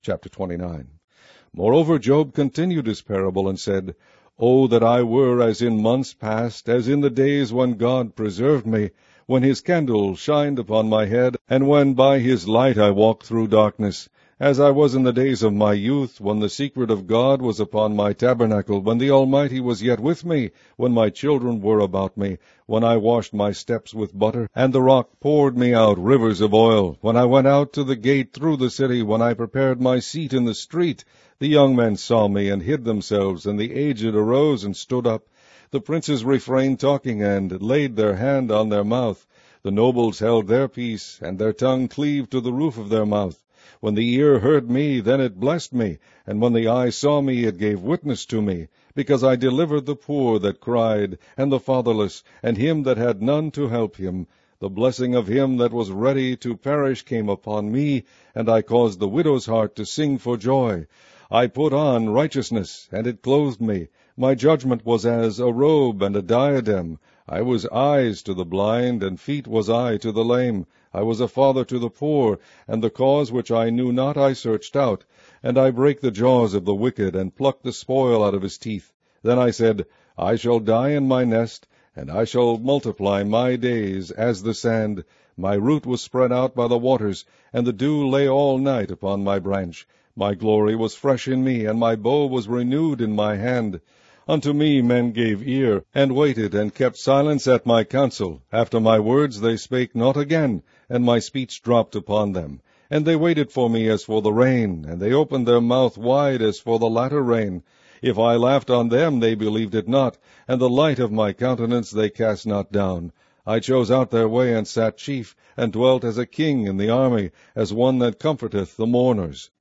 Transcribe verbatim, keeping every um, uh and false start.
Chapter twenty-nine. Moreover, Job continued his parable and said, O that I were as in months past, as in the days when God preserved me, when his candle shined upon my head, and when by his light I walked through darkness, as I was in the days of my youth, when the secret of God was upon my tabernacle, when the Almighty was yet with me, when my children were about me, when I washed my steps with butter, and the rock poured me out rivers of oil, when I went out to the gate through the city, when I prepared my seat in the street. The young men saw me and hid themselves, and the aged arose and stood up. The princes refrained talking, and laid their hand on their mouth. The nobles held their peace, and their tongue cleaved to the roof of their mouth. When the ear heard me, then it blessed me, and when the eye saw me, it gave witness to me, because I delivered the poor that cried, and the fatherless, and him that had none to help him. The blessing of him that was ready to perish came upon me, and I caused the widow's heart to sing for joy. I put on righteousness, and it clothed me. My judgment was as a robe and a diadem. I was eyes to the blind, and feet was I to the lame. I was a father to the poor, and the cause which I knew not I searched out. And I brake the jaws of the wicked, and plucked the spoil out of his teeth. Then I said, I shall die in my nest, and I shall multiply my days as the sand. My root was spread out by the waters, and the dew lay all night upon my branch. My glory was fresh in me, and my bow was renewed in my hand. Unto me men gave ear, and waited, and kept silence at my counsel. After my words they spake not again, and my speech dropped upon them. And they waited for me as for the rain, and they opened their mouth wide as for the latter rain. If I laughed on them, they believed it not, and the light of my countenance they cast not down. I chose out their way, and sat chief, and dwelt as a king in the army, as one that comforteth the mourners.